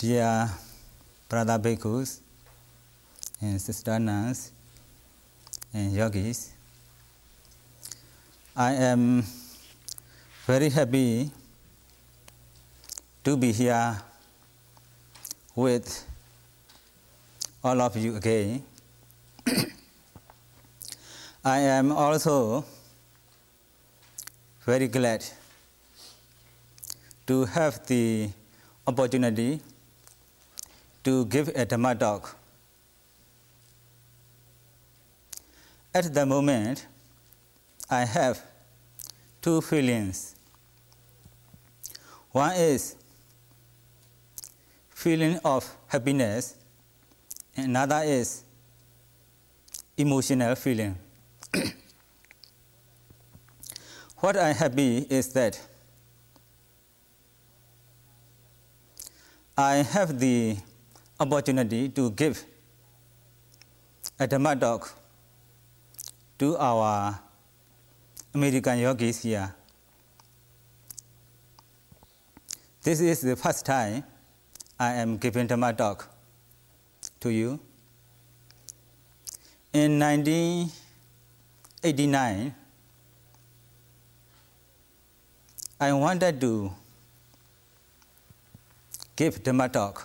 Dear brother bhikkhus and sister nuns and yogis, I am very happy to be here with all of you again. I am also very glad to have the opportunity to give a Dhamma talk. At the moment, I have two feelings. One is feeling of happiness, and another is emotional feeling. What I am happy is that I have the opportunity to give a Dhamma talk to our American yogis here. This is the first time I am giving Dhamma talk to you. In 1989, I wanted to give Dhamma talk,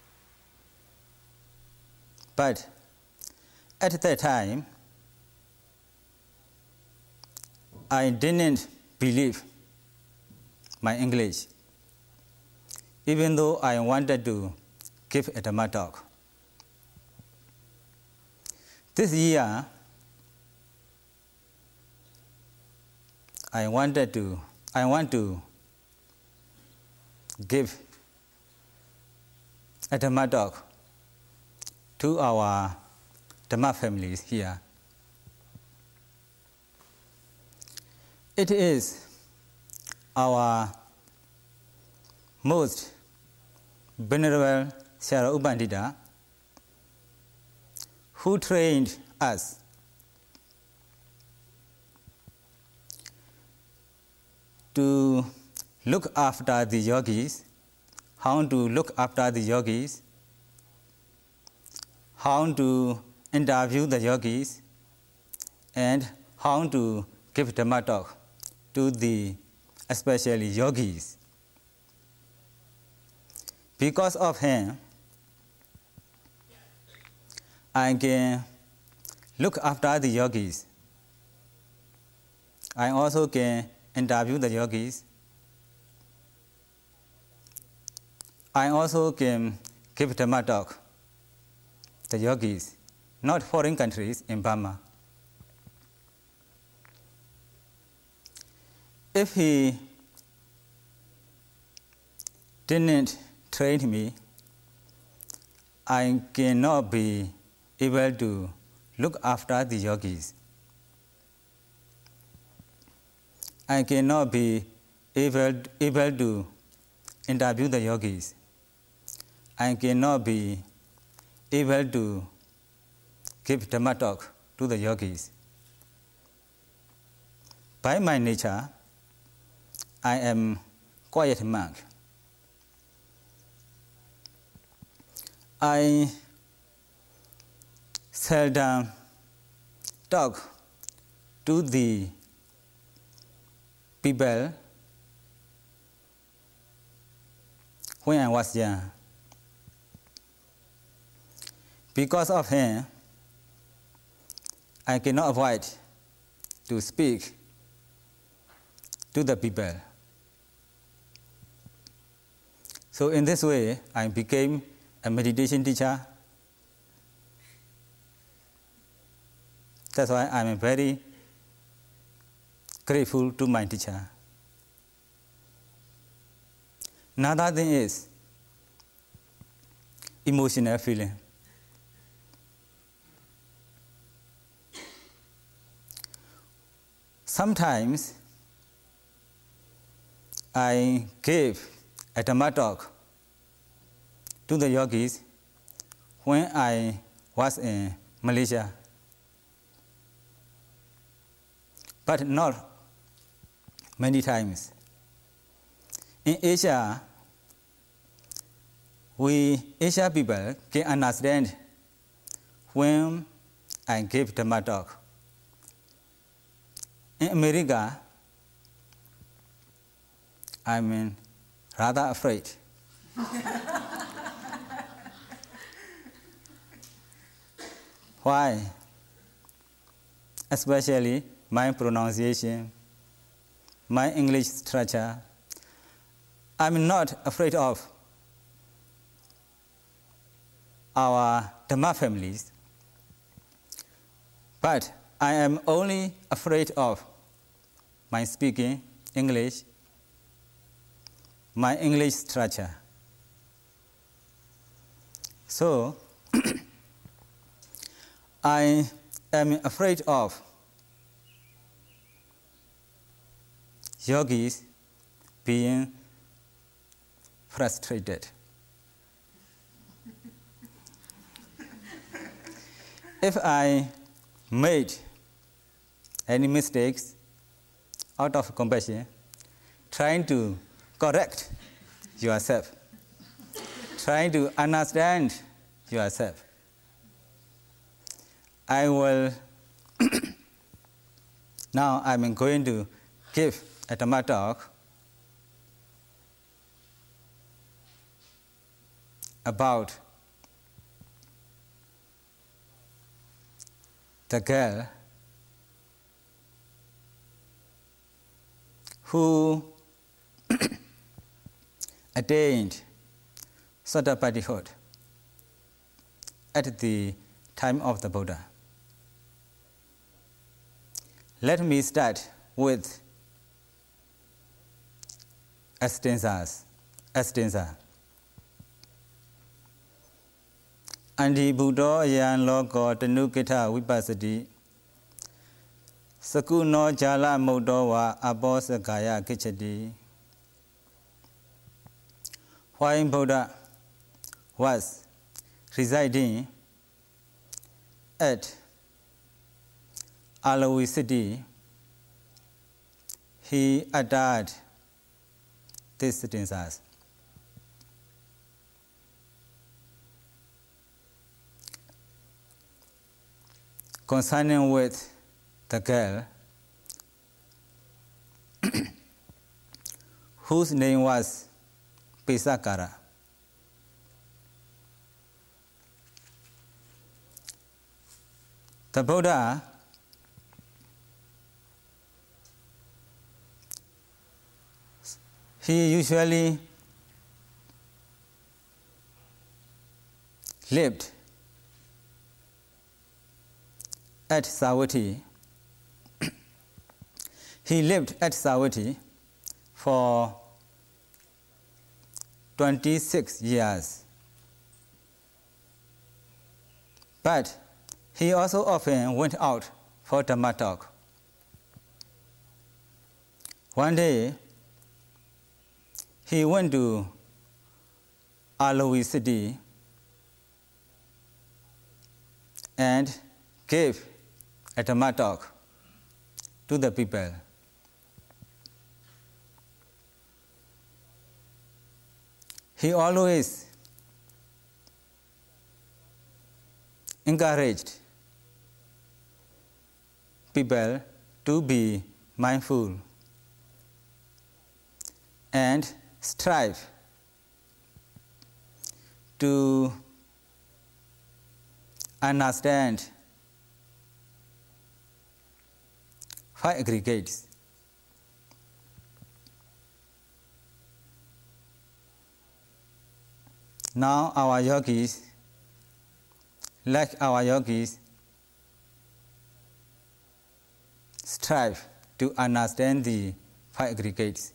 but at that time, I didn't believe my English, even though I wanted to give a Dhamma talk. This year, I want to give a Dhamma talk to our Dhamma families here. It is our most venerable Sayadaw U Pandita who trained us to look after the yogis, how to look after the yogis, how to interview the yogis, and how to give Dhamma talk to the especially yogis. Because of him, I can look after the yogis. I also can interview the yogis. I also can give Dhamma talk to the yogis, not foreign countries, in Burma. If he didn't train me, I cannot be able to look after the yogis. I cannot be able to interview the yogis. I cannot be able to give Dhamma talk to the yogis. By my nature, I am quiet monk. I seldom talk to the people when I was young. Because of him, I cannot avoid to speak to the people. So in this way, I became a meditation teacher. That's why I am very grateful to my teacher. Another thing is emotional feeling. Sometimes I gave a Dhamma talk to the yogis when I was in Malaysia, but not many times. In Asia, we Asia people can understand when I give Dhamma talk. In America, I'm rather afraid. Why? Especially my pronunciation, my English structure. I'm not afraid of our Dhamma families, but I am only afraid of my speaking English, my English structure. So, I am afraid of yogis being frustrated. If I made any mistakes out of compassion, trying to correct yourself, trying to understand yourself, I will now I'm going to give a Dhamma talk about the girl who attained Sotapaddihood at the time of the Buddha. Let me start with a stanza. Andi Buddha yan logo tenukita vipasati sakuno jala modowa abosagaya kichadi. While Buddha was residing at Alawi city, he uttered these sentences. Concerning with the girl whose name was Pisakara. The Buddha he usually lived at Savatthi. He lived at Savatthi for 26 years. But he also often went out for Dhamma talk. One day, he went to Alawi city and gave a Dhamma talk to the people. He always encouraged people to be mindful and strive to understand five aggregates. Now our yogis, strive to understand the five aggregates.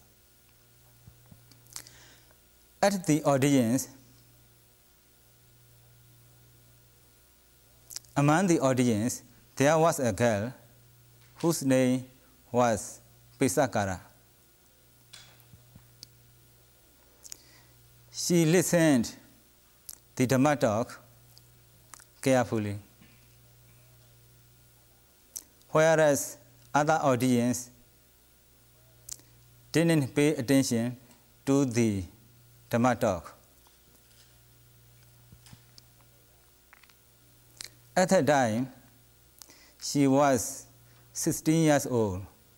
At the audience, among the audience, there was a girl whose name was Pisakara. She listened the Dhamma talk carefully, whereas other audience didn't pay attention to the Dhamma talk. At that time, she was 16 years old.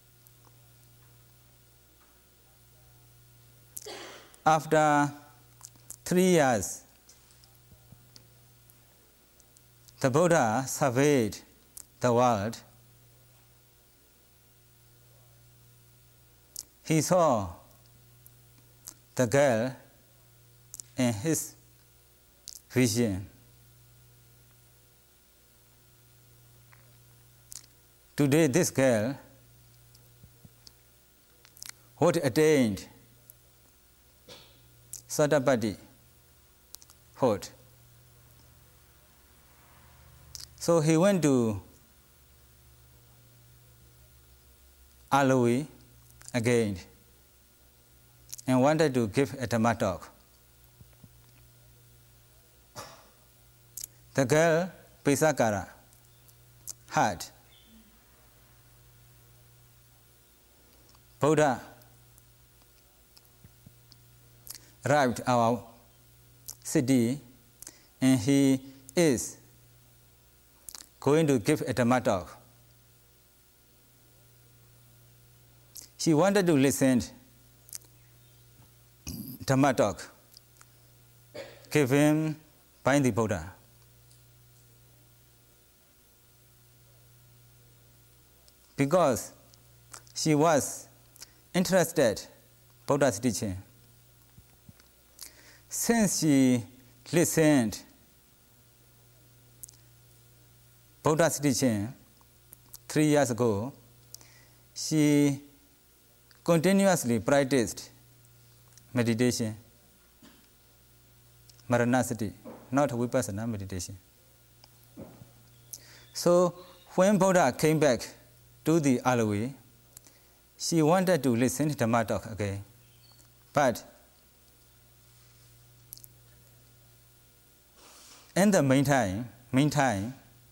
After 3 years, the Buddha surveyed the world. He saw the girl in his vision. Today, this girl would attained Sotapaddi Hood. So he went to Alawi again and wanted to give a Dhamma talk. The girl, Pisakara, had Buddha arrived our city and he is going to give a Dhamma talk. She wanted to listen Dhamma talk given by the Buddha. Because she was interested in Buddha's teaching. Since she listened Buddha's teaching 3 years ago, she continuously practiced meditation, Maranasati, not Vipassana meditation. So when Buddha came back to the Alawi, she wanted to listen to Dhamma talk again. But in the meantime,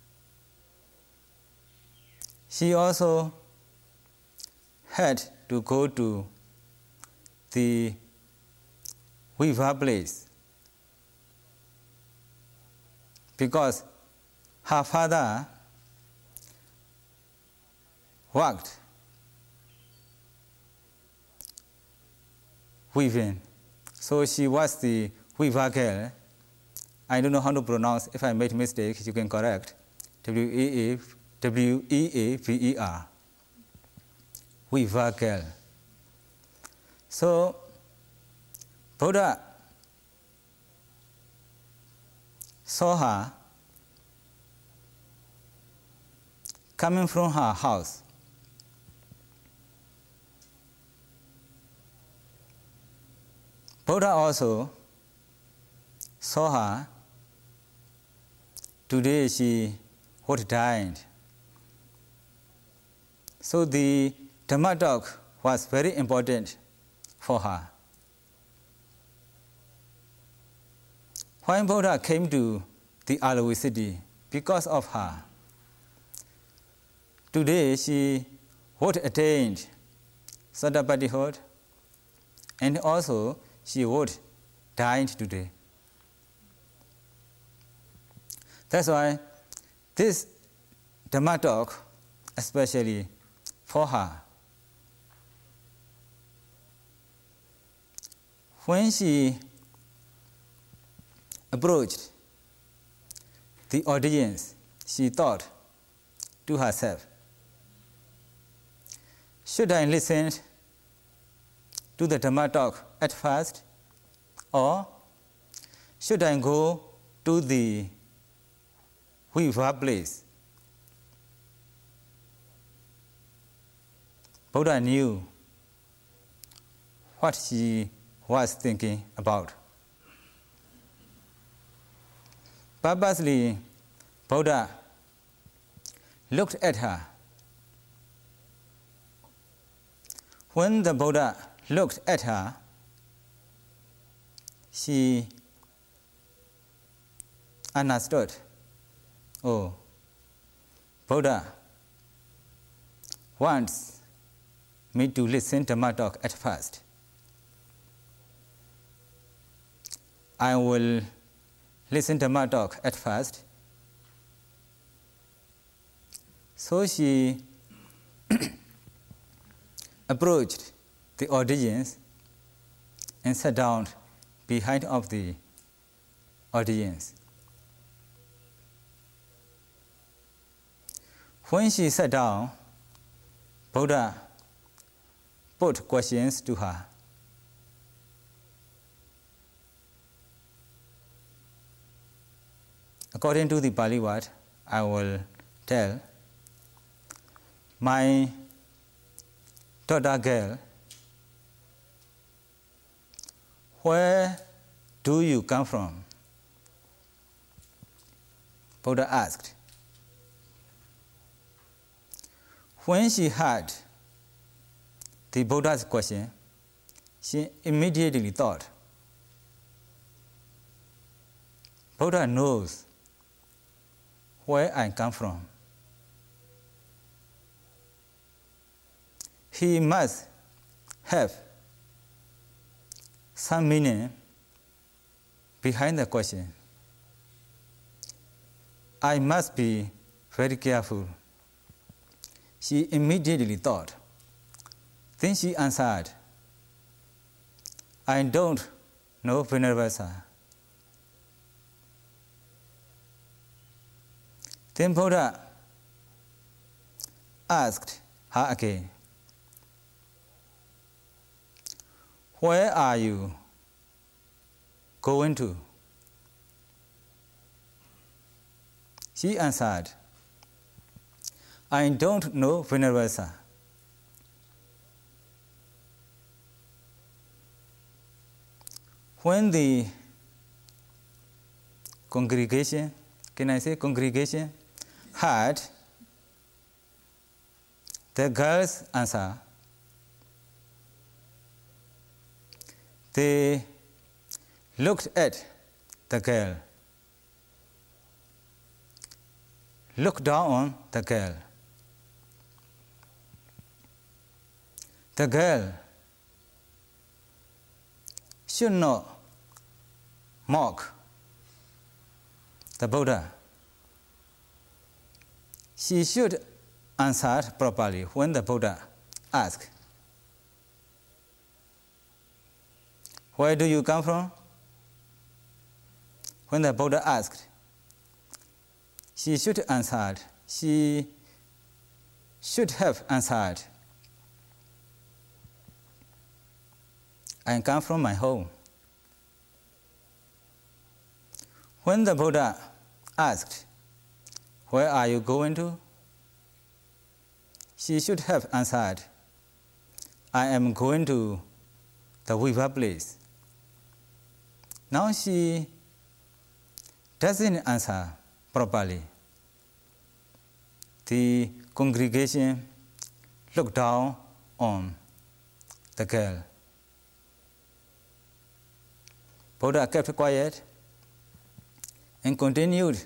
she also had to go to the Viva place because her father worked weaving. So she was the Viva girl. I don't know how to pronounce. If I made a mistake, you can correct. W-E-A-V-E-R. Viva girl. So Buddha saw her coming from her house. Buddha also saw her. Today she would died. So the Dhamma talk was very important for her. When Buddha came to the Alawi city, because of her, today she would attain Sotapaddi Hood, and also she would die today. That's why this Dhamma talk, especially for her. When she approached the audience, she thought to herself, should I listen to the Dhamma talk at first, or should I go to the Viva place? Buddha knew what she was thinking about. Purposely, Buddha looked at her. When the Buddha looked at her, she understood, oh, Buddha wants me to listen to Dhamma talk at first. I will listen to Dhamma talk at first, So she approached the audience and sat down behind of the audience. When she sat down, Buddha put questions to her. According to the Pali word, I will tell, my daughter girl, where do you come from? Buddha asked. When she heard the Buddha's question, she immediately thought, Buddha knows where I come from. He must have some meaning behind the question. I must be very careful. She immediately thought. Then she answered, I don't know, Venerable Sir. Then Buddha asked her again, where are you going to? She answered, I don't know, Venerable Sir. When the congregation, can I say congregation, heard the girl's answer, they looked at the girl, looked down on the girl. The girl should not mock the Buddha. She should answer properly when the Buddha asked, where do you come from? When the Buddha asked, she should answer. She should have answered, I come from my home. When the Buddha asked, where are you going to? She should have answered, I am going to the river place. Now she doesn't answer properly. The congregation looked down on the girl. Buddha kept quiet and continued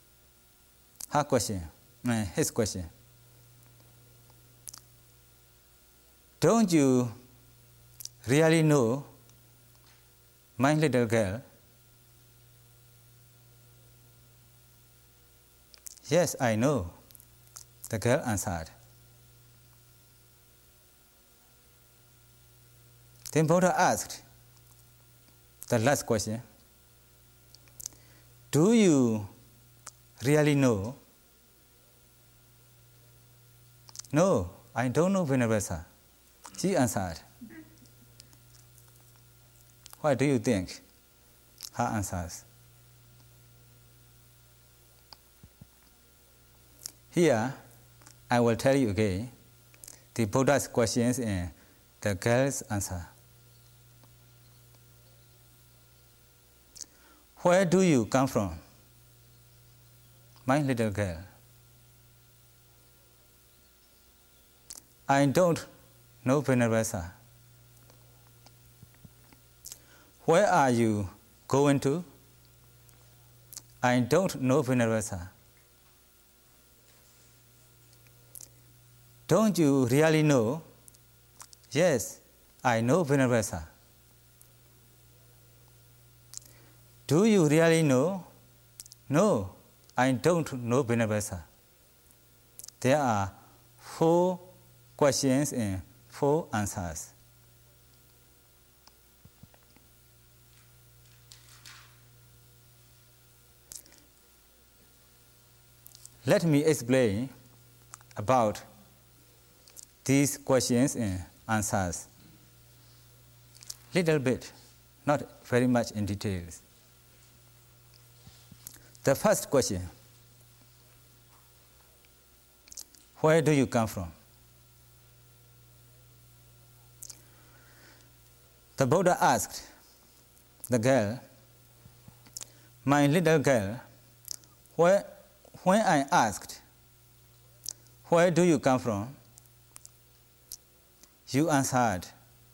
his question. Don't you really know my little girl? Yes, I know, the girl answered. Then Buddha asked the last question, do you really know? No, I don't know, Venerable Sir. She answered. What do you think? Her answers. Here, I will tell you again the Buddha's questions and the girl's answer. Where do you come from, my little girl? I don't know, Venerable Sir. Where are you going to? I don't know, Venerable Sir. Don't you really know? Yes, I know, Venerable Sir. Do you really know? No, I don't know, Venerable Sir. there are 4 questions and 4 answers. Let me explain about these questions and answers. Little bit, not very much in details. The first question, where do you come from? The Buddha asked the girl, my little girl, when I asked, where do you come from? You answered,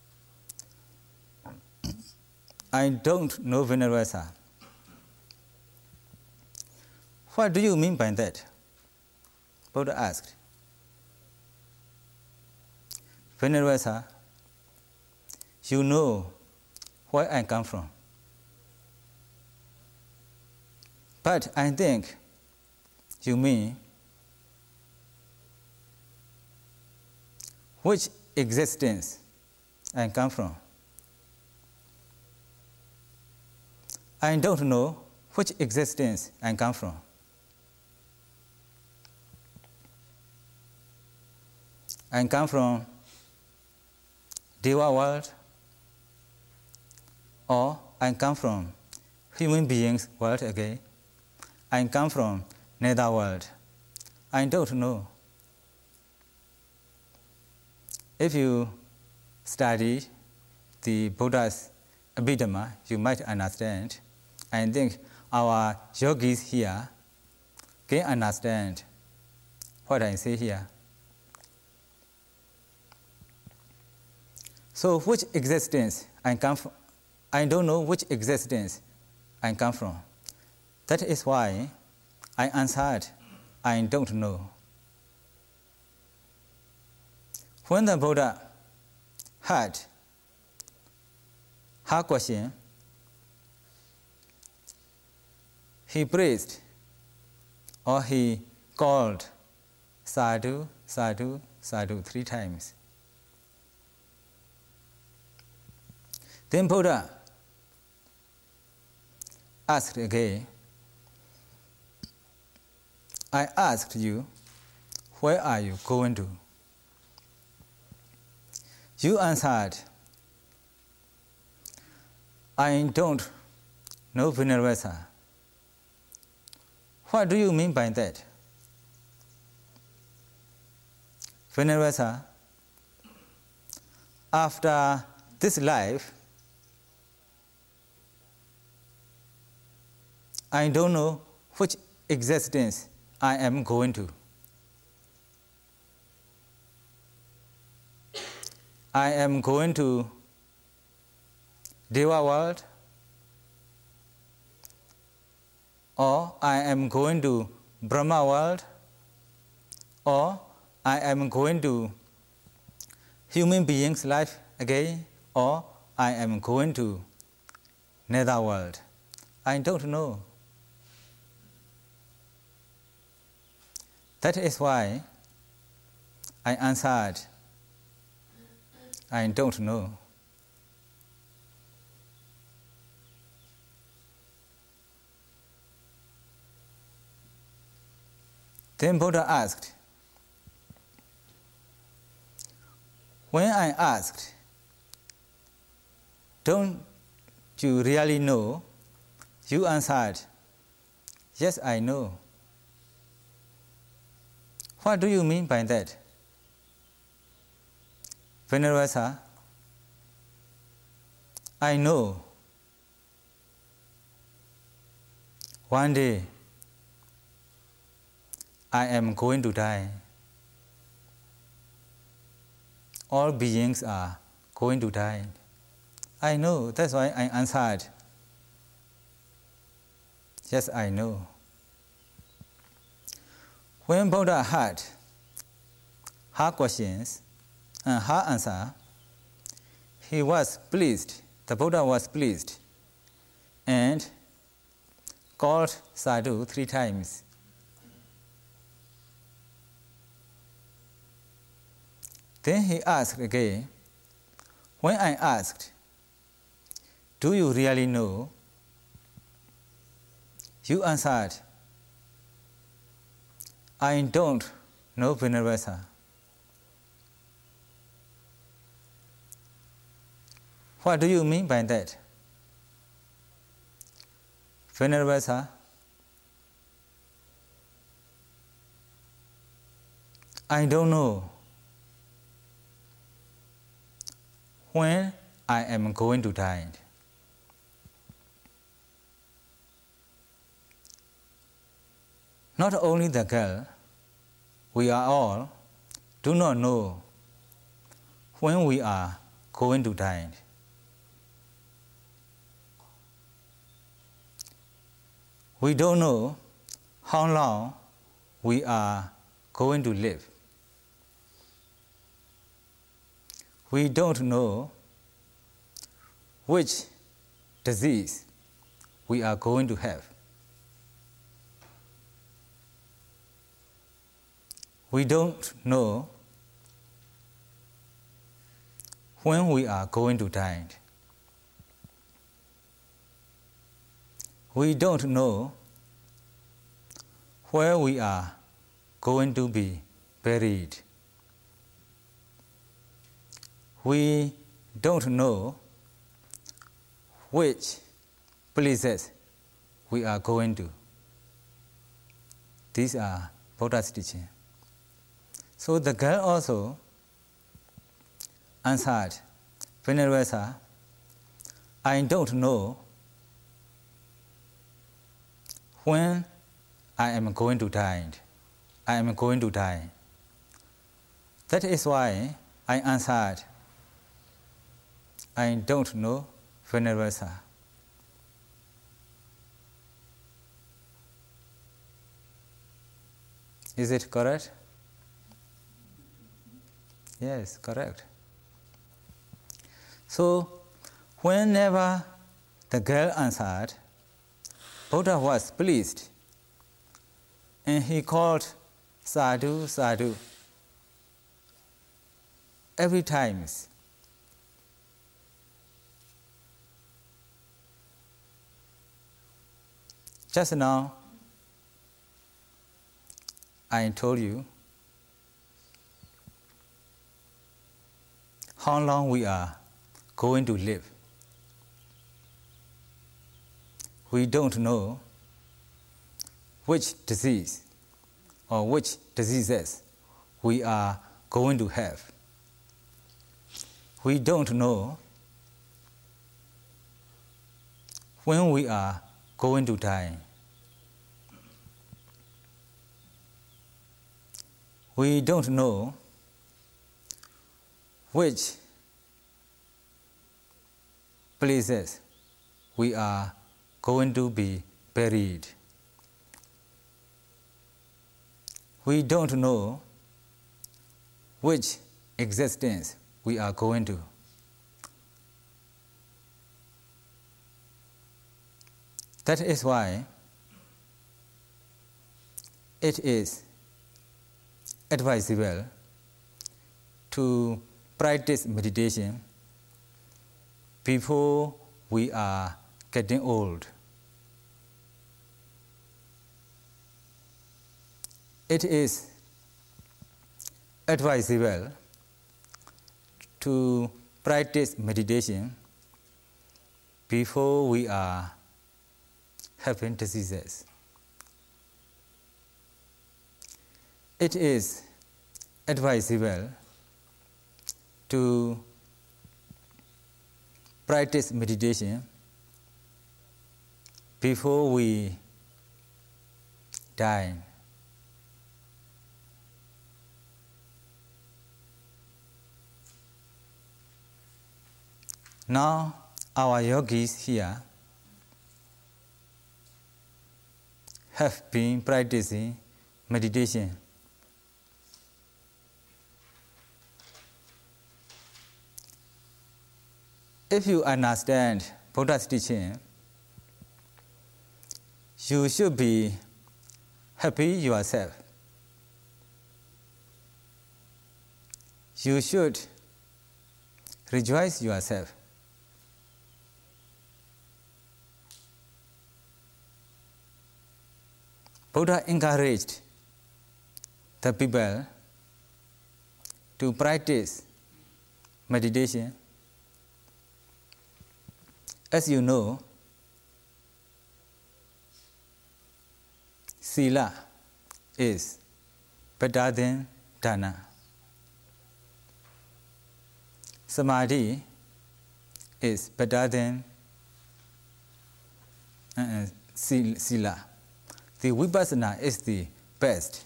I don't know, Venerable Sir. What do you mean by that? Buddha asked. Venerable Sir, you know where I come from. But I think you mean which existence I come from. I don't know which existence I come from. I come from Deva world, or I come from human beings world again. I come from nether world. I don't know. If you study the Buddha's Abhidhamma, you might understand. I think our yogis here can understand what I say here. So which existence I come from? I don't know which existence I come from. That is why I answered, I don't know. When the Buddha heard her question, he praised or he called sadhu, sadhu, sadhu 3 times. Then Buddha asked again, I asked you, where are you going to? You answered, I don't know, Venerable Sir. What do you mean by that? Venerable Sir, after this life, I don't know which existence I am going to. I am going to Deva world, or I am going to Brahma world, or I am going to human beings' life again, or I am going to nether world. I don't know. That is why I answered, I don't know. Then Buddha asked, when I asked, don't you really know? You answered, yes, I know. What do you mean by that? Venerable Sir, I know one day I am going to die. All beings are going to die. I know, that's why I answered, yes, I know. When Buddha heard her questions and her answer, he was pleased. The Buddha was pleased and called sadhu 3 times. Then he asked again. When I asked, "Do you really know?" you answered, "I don't know, Venerable Sir." What do you mean by that? Venerable Sir, I don't know when I am going to die. Not only the girl, we are all do not know when we are going to die. We don't know how long we are going to live. We don't know which disease we are going to have. We don't know when we are going to die. We don't know where we are going to be buried. We don't know which places we are going to. These are Buddha's teaching. So the girl also answered, "Venerable Sir, I don't know when I am going to die. I am going to die. That is why I answered, I don't know, Venerable Sir." Is it correct? Yes, correct. So, whenever the girl answered, Buddha was pleased, and he called sadhu, sadhu every time. Just now, I told you how long we are going to live. We don't know which disease or which diseases we are going to have. We don't know when we are going to die. We don't know which places we are going to be buried. We don't know which existence we are going to. That is why it is advisable to practice meditation before we are getting old. It is advisable to practice meditation before we are having diseases. It is advisable to practice meditation before we die. Now, our yogis here have been practicing meditation. If you understand Buddha's teaching, you should be happy yourself. you should rejoice yourself. Buddha encouraged the people to practice meditation. As you know, Sila is better than Dana. Samadhi is better than Sila. The Vipassana is the best.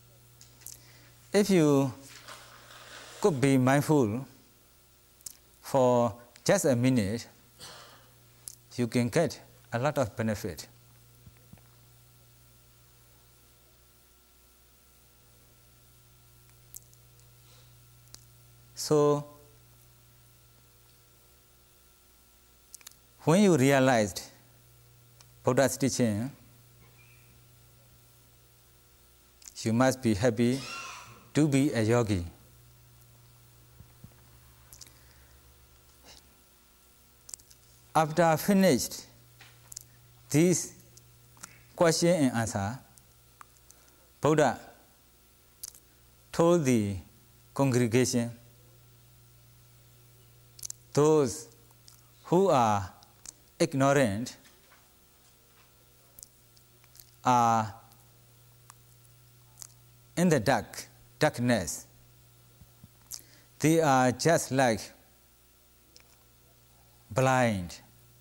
If you could be mindful for just a minute, you can get a lot of benefit. So, when you realized Buddha's teaching, you must be happy to be a yogi. After finished this question and answer, Buddha told the congregation, those who are ignorant are in the darkness. They are just like blind.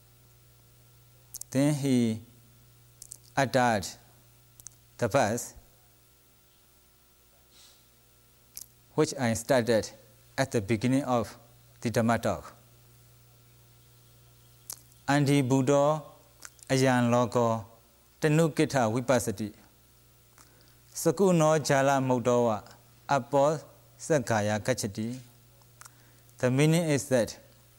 Then he uttered the verse which I started at the beginning of the Dhamma talk. Andi Buddha ayan logo tenukita vipassati. Sakuno jala modowa apo sakaya kachati. The meaning is that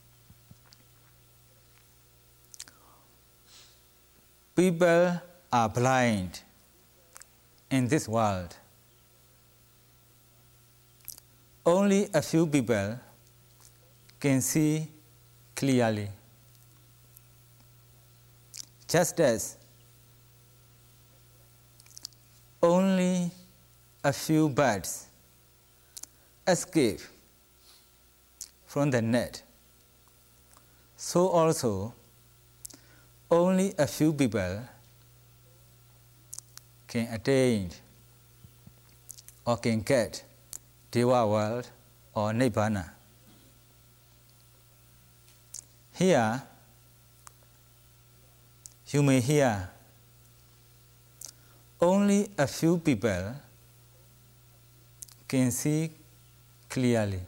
people are blind in this world. Only a few people can see clearly. Just as only a few birds escape from the net, so also only a few people can attain or can get Deva world or Nibbana. Here, you may hear only a few people can see clearly.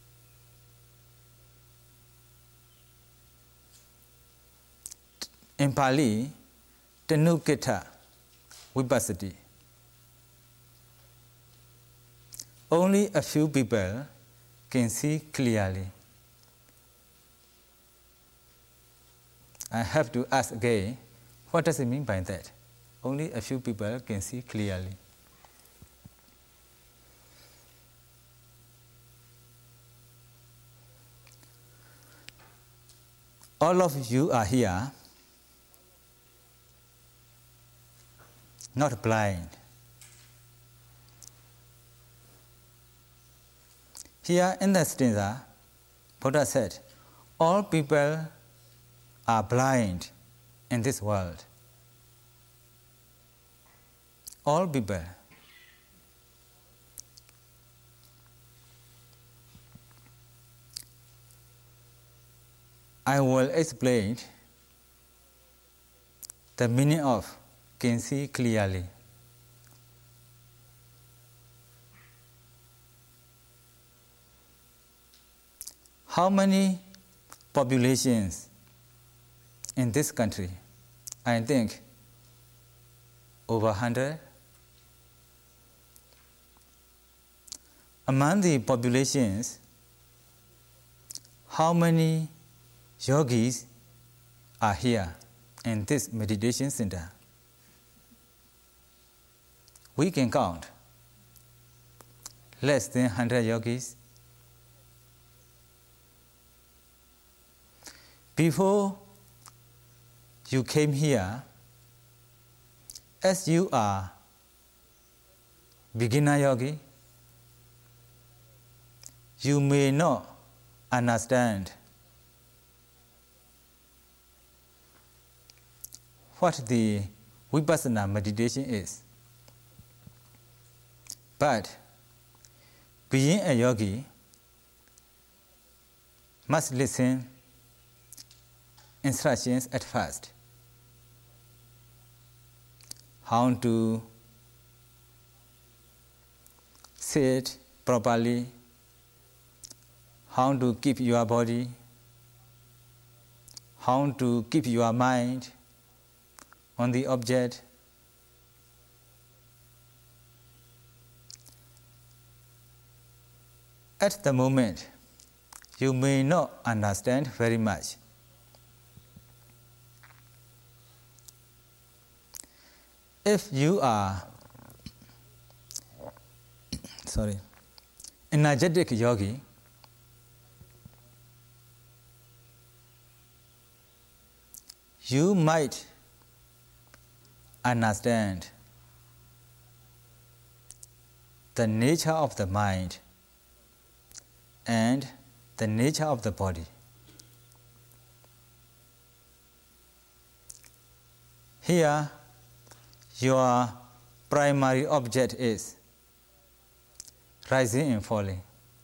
In Pali, Tenukita Vipassati. Only a few people can see clearly. I have to ask again, what does it mean by that? Only a few people can see clearly. All of you are here, not blind. Here in the stanza, Buddha said, all people are blind in this world. All people. I will explain the meaning of can see clearly. How many populations in this country? I think over 100. Among the populations, how many yogis are here in this meditation center? We can count less than 100 yogis before you came here, as you are beginner yogi, you may not understand what the Vipassana meditation is. But being a yogi must listen instructions at first. How to sit properly, how to keep your body, how to keep your mind on the object. At the moment, you may not understand very much. If you are energetic yogi, you might understand the nature of the mind and the nature of the body. Here, your primary object is rising and falling.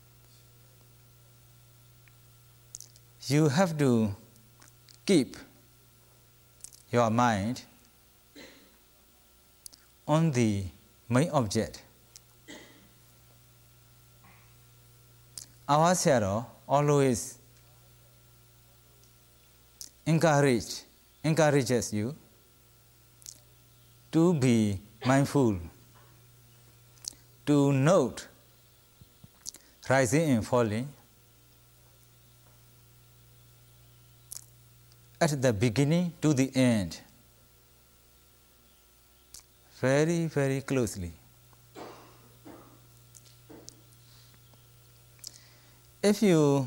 You have to keep your mind on the main object. Our Sayadaw always encourages you to be mindful, to note rising and falling at the beginning to the end, very, very closely. If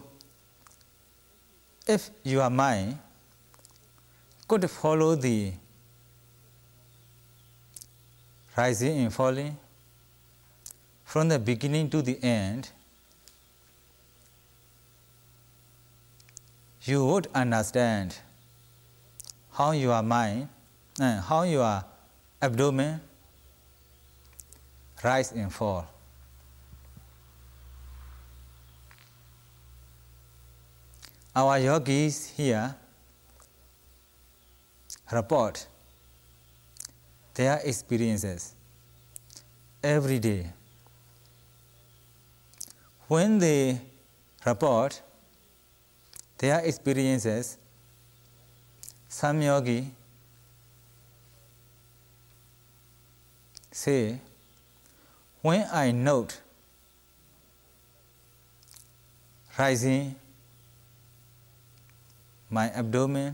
your mind could follow the rising and falling from the beginning to the end, you would understand how your mind and how your abdomen rise and fall. Our yogis here report their experiences every day. When they report their experiences, some yogi say, when I note rising, my abdomen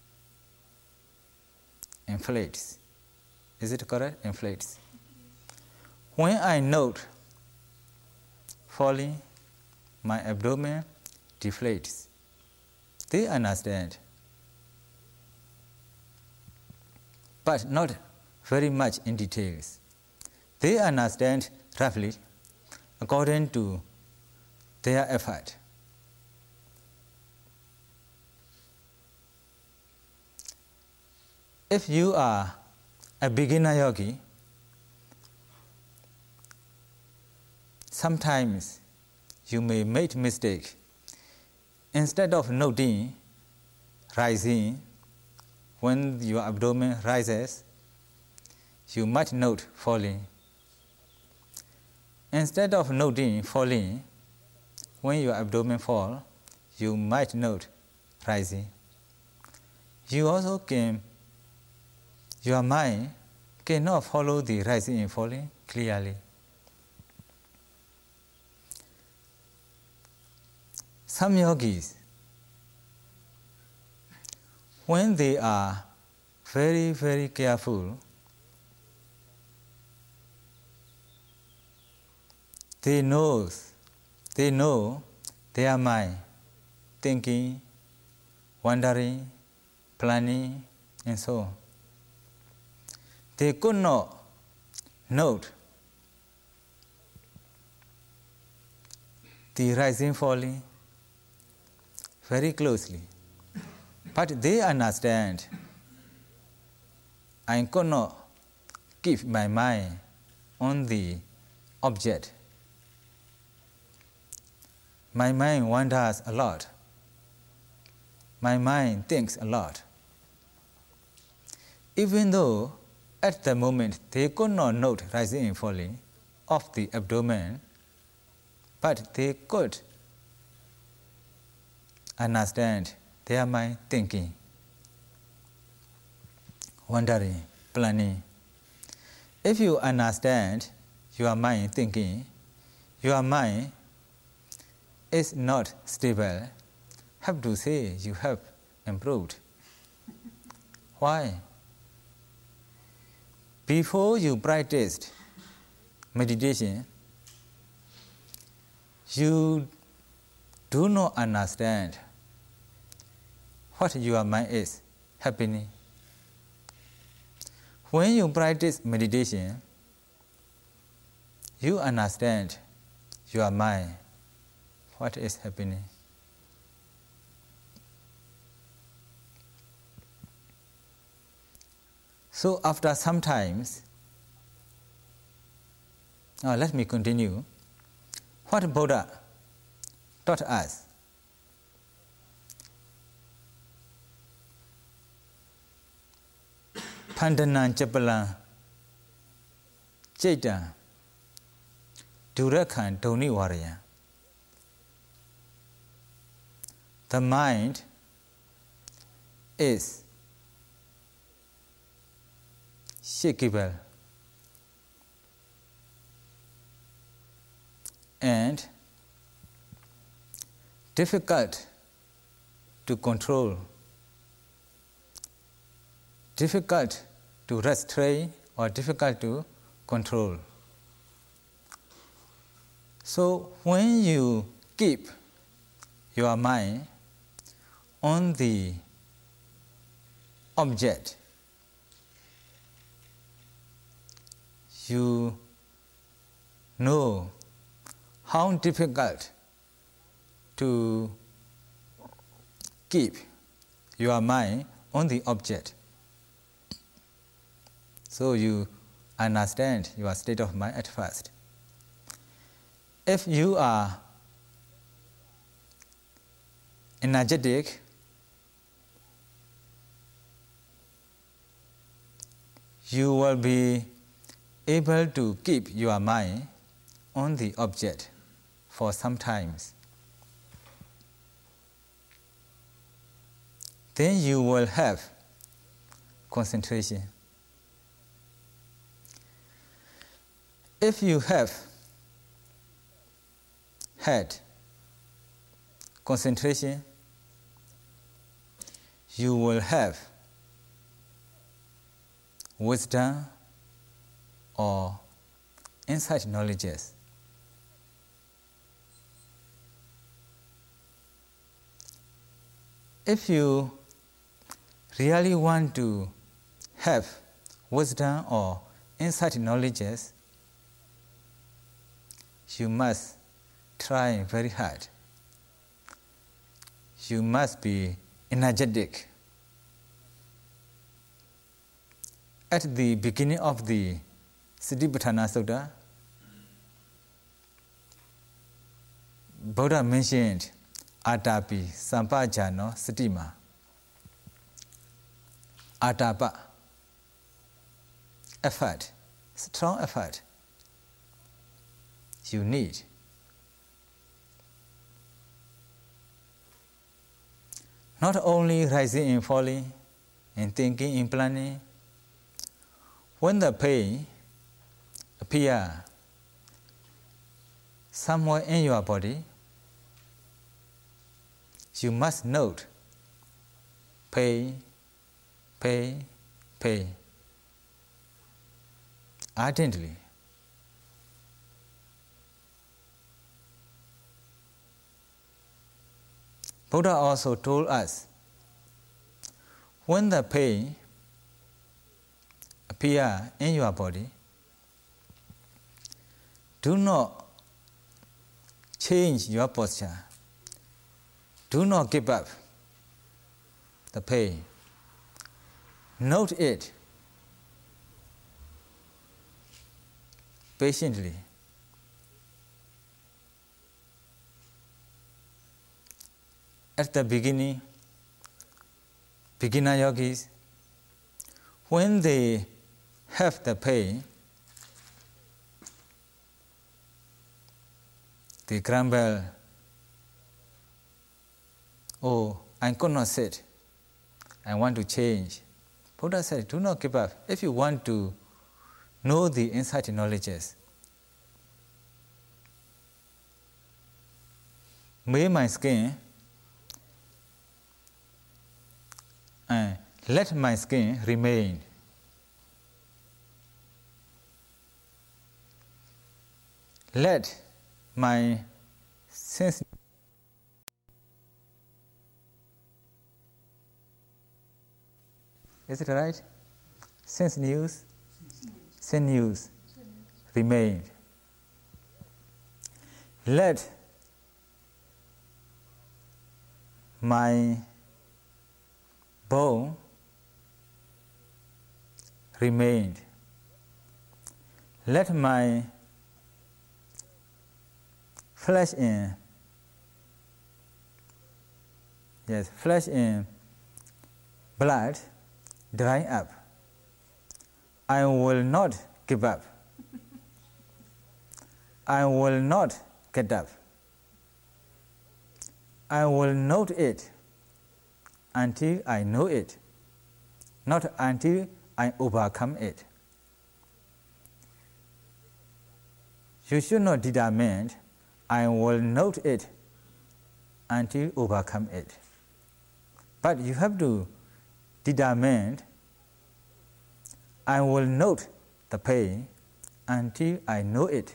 inflates. Is it correct? Inflates. When I note falling, my abdomen deflates. They understand, but not very much in details. They understand roughly according to their effort. If you are a beginner yogi, sometimes you may make mistake. Instead of noting rising, when your abdomen rises, you might note falling. Instead of noting falling, when your abdomen falls, you might note rising. Your mind cannot follow the rising and falling clearly. Some yogis, when they are very, very careful, they know their mind thinking wondering, planning, and so on. They could not note the rising, falling very closely. But they understand I could not keep my mind on the object. My mind wanders a lot. My mind thinks a lot. Even though at the moment they could not note rising and falling of the abdomen, but they could understand their mind thinking, wondering, planning. If you understand your mind thinking, your mind is not stable, have to say you have improved. Why? Before you practiced meditation, you do not understand what your mind is happening. When you practice meditation, you understand your mind, what is happening. So after some times, let me continue. What Buddha taught us. Pandanan Chapalan Chaita Durakhan Doni Warrior. The mind is shakeable and difficult to control, difficult to restrain or difficult to control. So when you keep your mind on the object, you know how difficult to keep your mind on the object. So you understand your state of mind at first. If you are energetic, you will be able to keep your mind on the object for some times. Then you will have concentration. If you have had concentration, you will have wisdom or insight knowledges. If you really want to have wisdom or insight knowledges, you must try very hard. You must be energetic. At the beginning of the Satipatthana Sutta, Buddha mentioned Atapi, Sampajano, Satima. Atapa, effort, strong effort you need. Not only rising and falling and thinking and planning, when the pain appears somewhere in your body, you must note pain, pain, pain ardently. Buddha also told us when the pain appears in your body, do not change your posture. Do not give up the pain. Note it patiently. At the beginning, beginner yogis, when they have the pain, they grumble, "Oh, I could not sit. I want to change." Buddha said, do not give up. If you want to know the insight knowledges, may my skin and let my skin remain. Let my sense is it right? Sinews remain. Let my bone remain. Let my flesh in blood dry up. I will not give up. I will not get up. I will note it until I know it, not until I overcome it. You should not determine, I will note it until overcome it. But you have to determine, I will note the pain until I know it.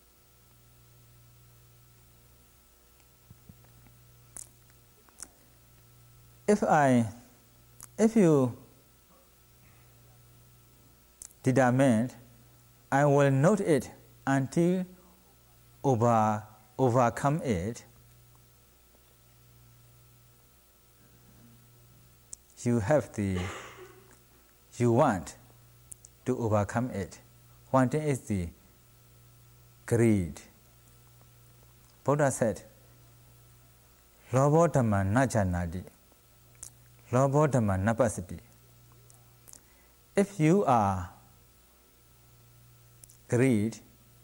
If you determine, I will note it until overcome it, you want to overcome it. One thing is the greed. Buddha said, Lobo dhamma na janati, Lobo dhamma na pasati. If you are greed,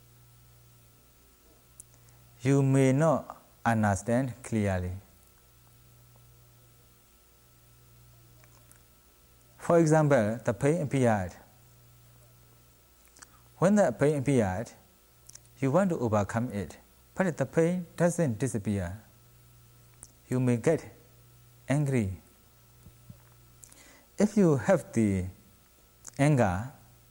you may not understand clearly. For example, the pain appeared. When the pain appeared, you want to overcome it, but the pain doesn't disappear. You may get angry. If you have the anger,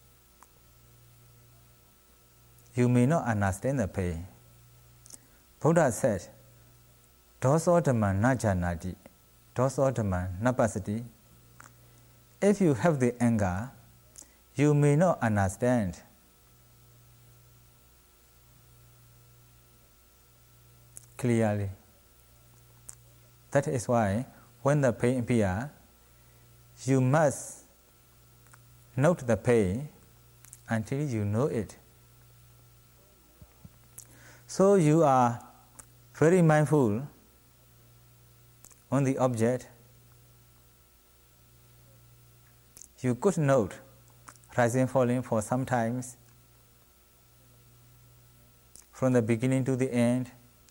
you may not understand the pain. Buddha said, Doso dhamma na janati, Doso dhamma na pasati. If you have the anger, you may not understand. Clearly. That is why when the pain appears, you must note the pain until you know it. So you are very mindful on the object. You could note rising, falling for some times, from the beginning to the end.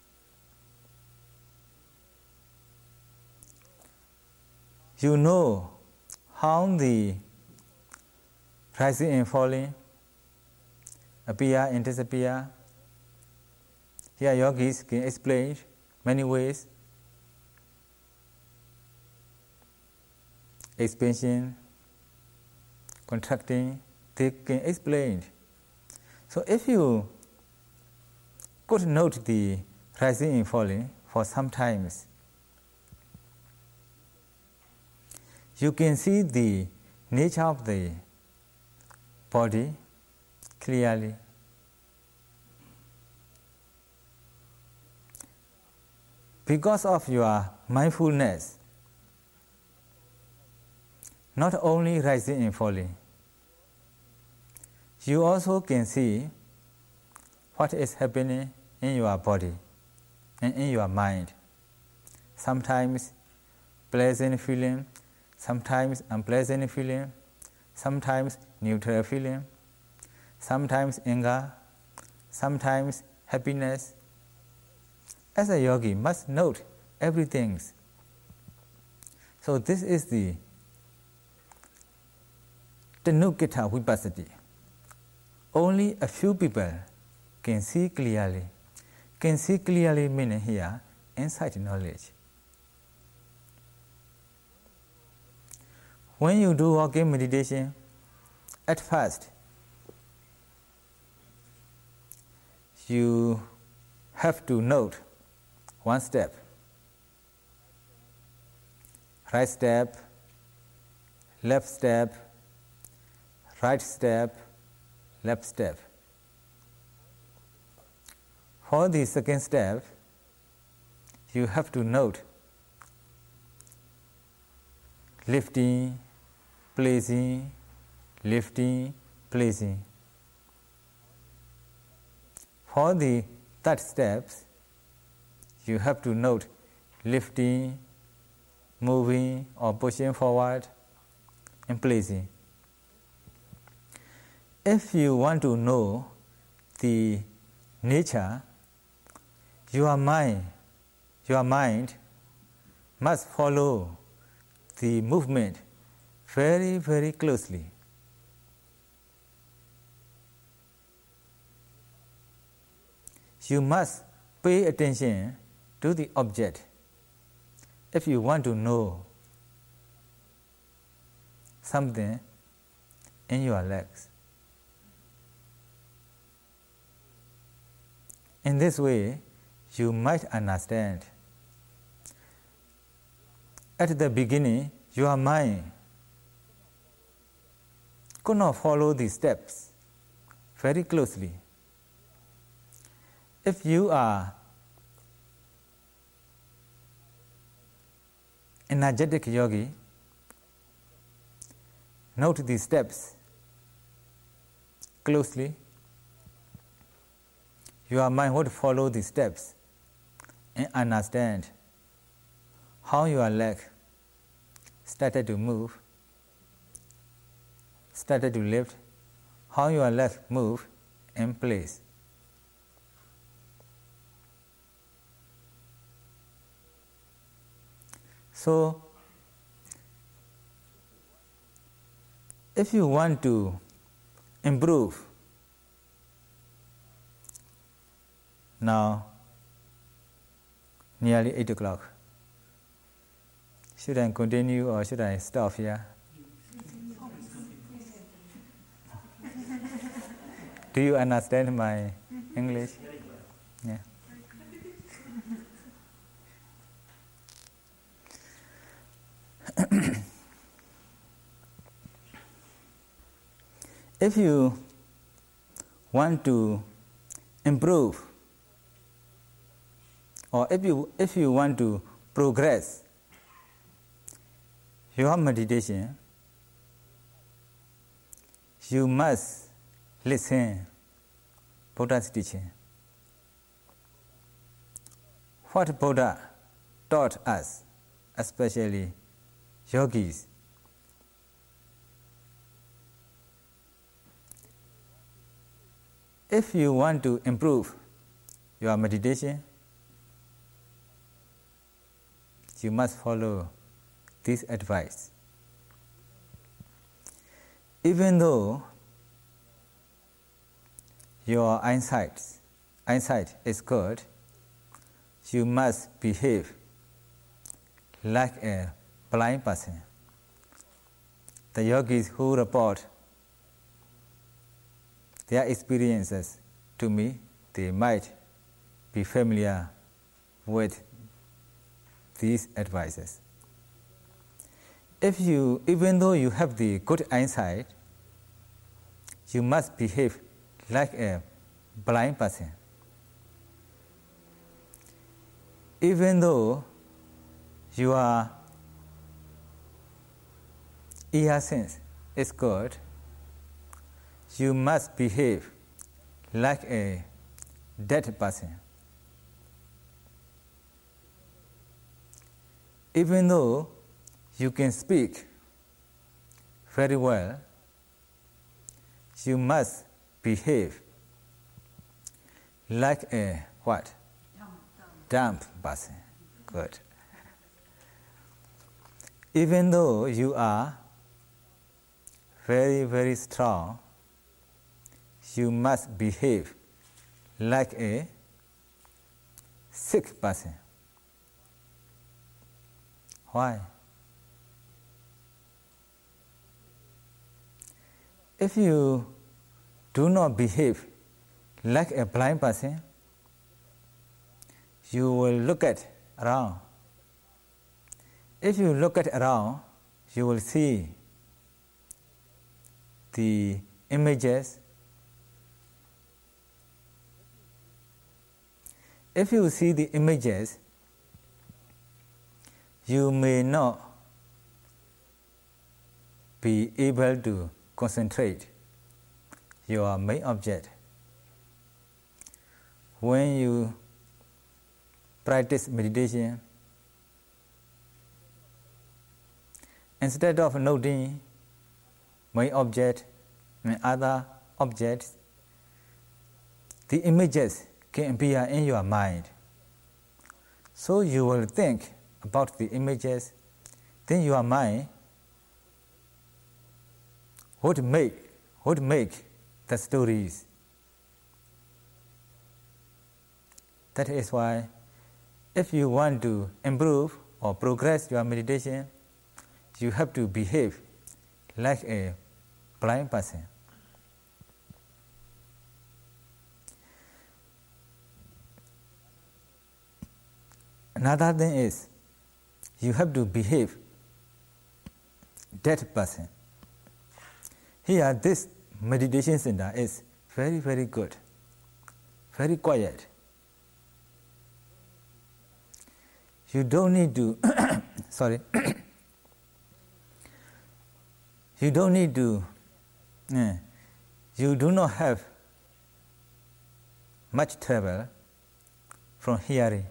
You know how the rising and falling appear and disappear. Here yogis can explain many ways. Expansion, contracting, they can explain. So if you could note the rising and falling for some times, you can see the nature of the body clearly. Because of your mindfulness, not only rising and falling, you also can see what is happening in your body and in your mind. Sometimes pleasant feeling, sometimes unpleasant feeling, sometimes neutral feeling, sometimes anger, sometimes happiness. As a yogi, must note everything. So this is the Tanukita Vipassati. Only a few people can see clearly. Can see clearly meaning here, insight knowledge. When you do walking meditation, at first, you have to note one step, right step, left step, right step, left step. For the second step, you have to note lifting, placing, lifting, placing. For the third steps, you have to note lifting, moving or pushing forward, and placing. If you want to know the nature, your mind must follow the movement very, very closely. You must pay attention to the object if you want to know something in your legs. In this way, you might understand. At the beginning, your mind could not follow the steps very closely. If you are energetic yogi, note the steps closely. Your mind would follow the steps and understand how your leg started to move, started to lift, how your leg move in place. So, if you want to improve, now nearly 8 o'clock. Should I continue or should I stop here? Do you understand my English? Yeah. If you want to improve, or if you want to progress your meditation, you must listen Buddha's teaching. What Buddha taught us, especially yogis. If you want to improve your meditation, you must follow this advice. Even though your eyesight is good, you must behave like a blind person. The yogis who report their experiences to me, they might be familiar with these advices. Even though you have the good eyesight, you must behave like a blind person. Even though your ear sense is good, you must behave like a dead person. Even though you can speak very well, you must behave like a what? Dumb person. Good. Even though you are very, very strong, you must behave like a sick person. Why? If you do not behave like a blind person, you will look at around. If you look at around, you will see the images. If you see the images, you may not be able to concentrate your main object. When you practice meditation, instead of noting main object and other objects, the images can appear in your mind. So you will think about the images, then your mind would make the stories. That is why if you want to improve or progress your meditation, you have to behave like a blind person. Another thing is, you have to behave dead person. Here, this meditation center is very, very good, very quiet. You don't need to, you don't need to, you do not have much trouble from hearing.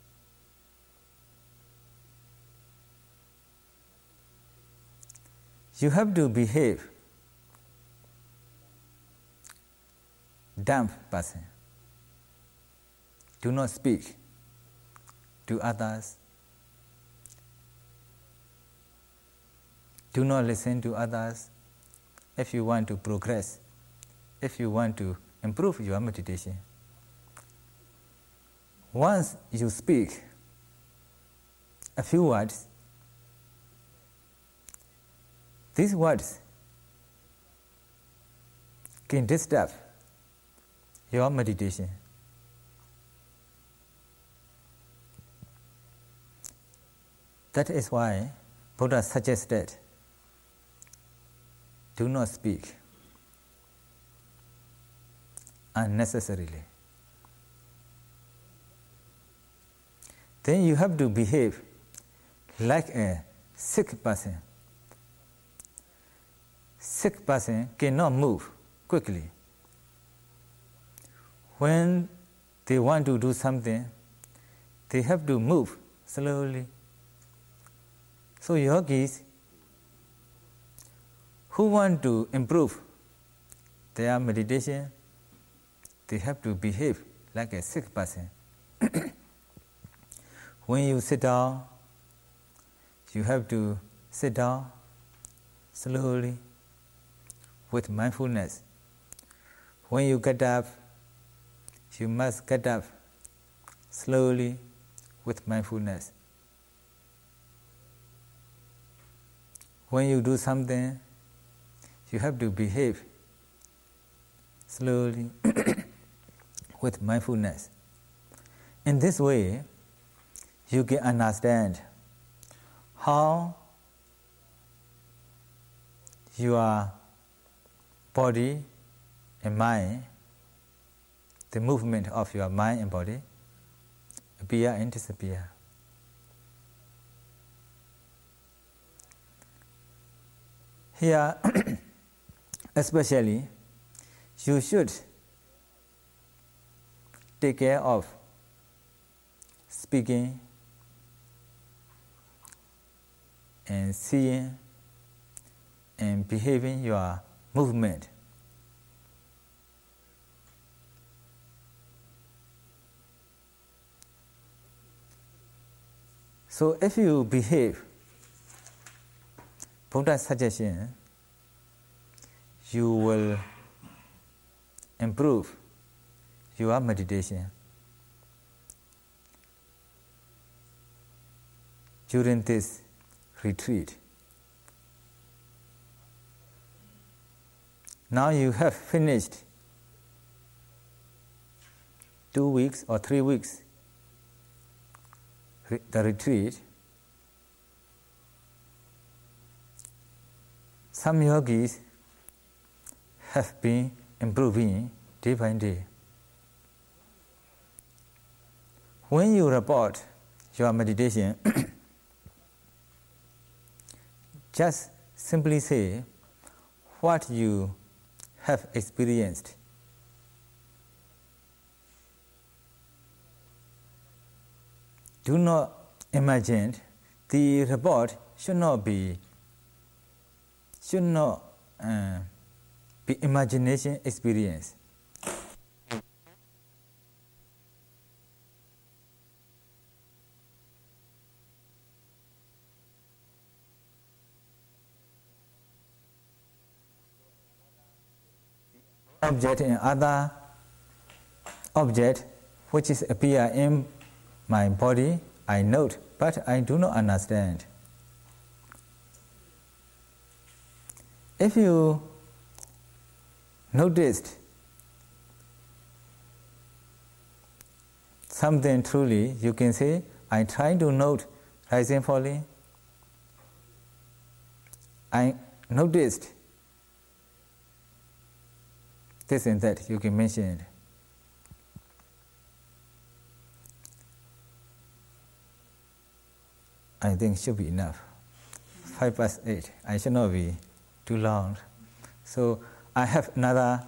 You have to behave dumb person. Do not speak to others. Do not listen to others. If you want to progress, if you want to improve your meditation, once you speak a few words, these words can disturb your meditation. That is why Buddha suggested, do not speak unnecessarily. Then you have to behave like a sick person. Sick person cannot move quickly. When they want to do something, they have to move slowly. So yogis who want to improve their meditation, they have to behave like a sick person. When you sit down, you have to sit down slowly with mindfulness. When you get up, you must get up slowly with mindfulness. When you do something, you have to behave slowly with mindfulness. In this way, you can understand how your body and mind, the movement of your mind and body, appear and disappear. Here, especially, you should take care of speaking and seeing and behaving your movement. So if you behave Buddha's suggestion, you will improve your meditation during this retreat. Now you have finished 2 weeks or 3 weeks the retreat. Some yogis have been improving day by day. When you report your meditation, just simply say what you have experienced. Do not imagine. The report should not be imagination experience. Object and other object which is appear in my body, I note, but I do not understand. If you noticed something truly, you can say, I try to note rising, falling. I noticed this and that, you can mention it. I think should be enough. 8:05. I should not be too long. So I have another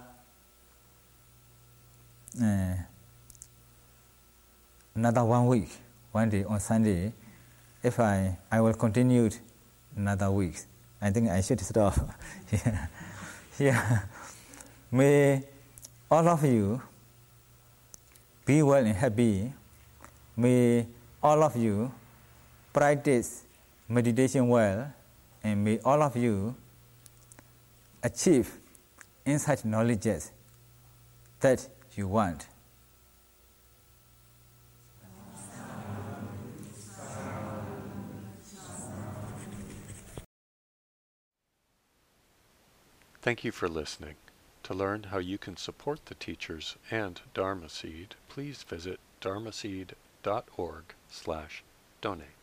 1 week, 1 day on Sunday. If I will continue another week. I think I should stop. Yeah. May all of you be well and happy. May all of you practice meditation well, and may all of you achieve insight knowledges that you want. Thank you for listening. To learn how you can support the teachers and Dharma Seed, please visit dharmaseed.org/donate.